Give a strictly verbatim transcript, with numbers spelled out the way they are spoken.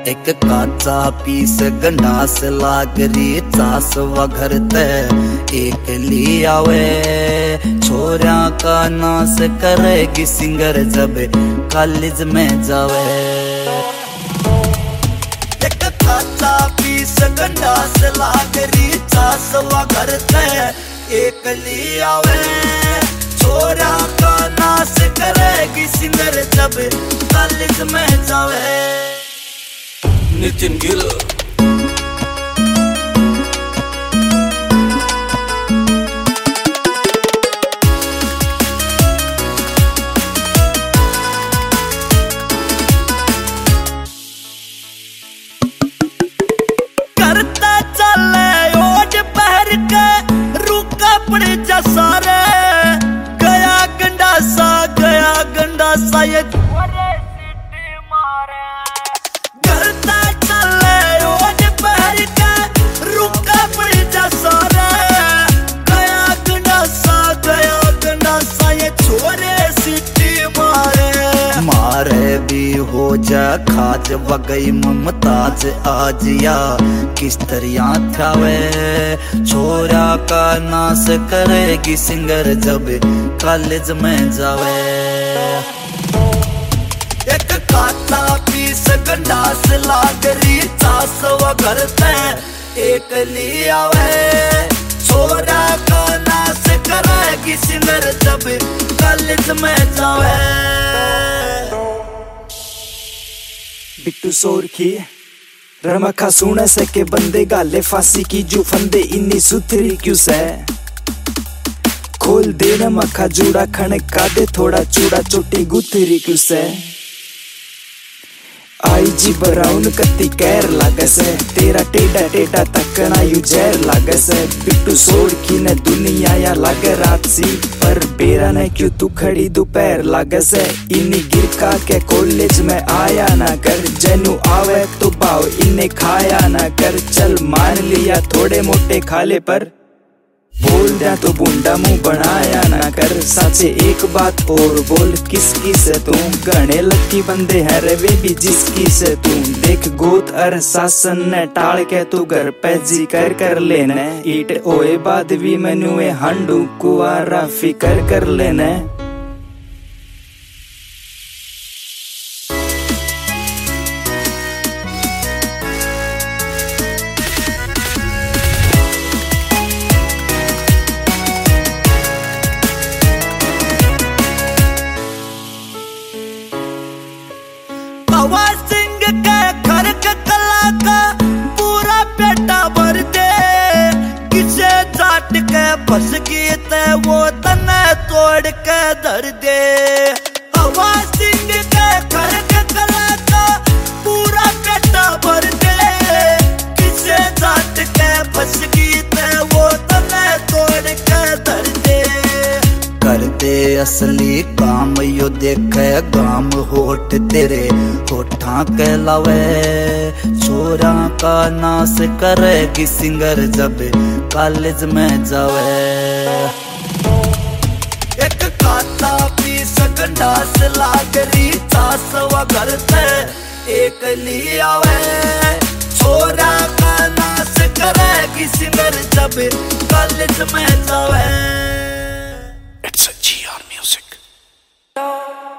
एक काचा पीस गंडास लागरी चास वघर ते एक ली आवे छोरा का नाश करेगी सिंगर जब कॉलेज में जावे। एक काचा पीस गंडास लागरी चास वघर ते एक ली आवे छोरा का नाश करेगी सिंगर जब कॉलेज में जावे। नितिन गिल करता चले ओज पहर के रुका पड़े जा सारे गया गंडासा गया गंडासा ये मारे भी हो जा खाज वगई ममताज आज या किस तरह थावे छोरा का नाश करेगी सिंगर जब कॉलेज में जावे। एक काता पीस गंडास लागरी चास वघर ते एक ली आवे छोरा का नाश करेगी सिंगर जब कॉलेज में जावे। बिट्टू सोरखी रमखा सुन सके बंदे गाले फांसी की जो फंदे इन्नी सुथरी क्यों से खोल दे रमखा जूड़ा खणका दे थोड़ा चूड़ा चोटी गुथरी क्यों से आई जी ब्राउन कत्ती कैर लागस तेरा टेढ़ा टेढ़ा तकना यू जहर लागस। बिट्टू सोरखी ने दुनिया या लाग रात सी पर बेरा ने क्यों तू खड़ी दोपहर लागस। इन्हीं गिर का के कॉलेज में आया ना कर जनु आवे तो भाव इन्हें खाया ना कर। चल मान लिया थोड़े मोटे खाले पर बोल दिया तो बूंदा मुंह बनाया ना कर। साचे एक बात और बोल किसकी से तू गणे लकी बंदे है रे वे भी जिसकी से तू देख गोत अर शासन ने टाल के तू घर पे जी कर कर लेने ईट ओए बाद भी मनुए हांडू कुआरा फिकर कर लेने। सिंह के घर के कला का पूरा पेटा भर दे किसे चाट के फंस गई ते वो तने तोड़ के धर दे। हवा सिंह के घर के कला का पूरा पेटा भर दे किसे चाट के फंस गई ते वो तने तोड़ के धर दे। करते असली काम यो देखे गाम होठ तेरे होठा कहलावे छोरा का नाश करेगी सिंगर जब कॉलेज में जावे। एक काता पीस गंडास लागरी चास वघर ते एक ली आवे छोरा का नाश करेगी सिंगर जब कॉलेज में जावे। It's a G R music.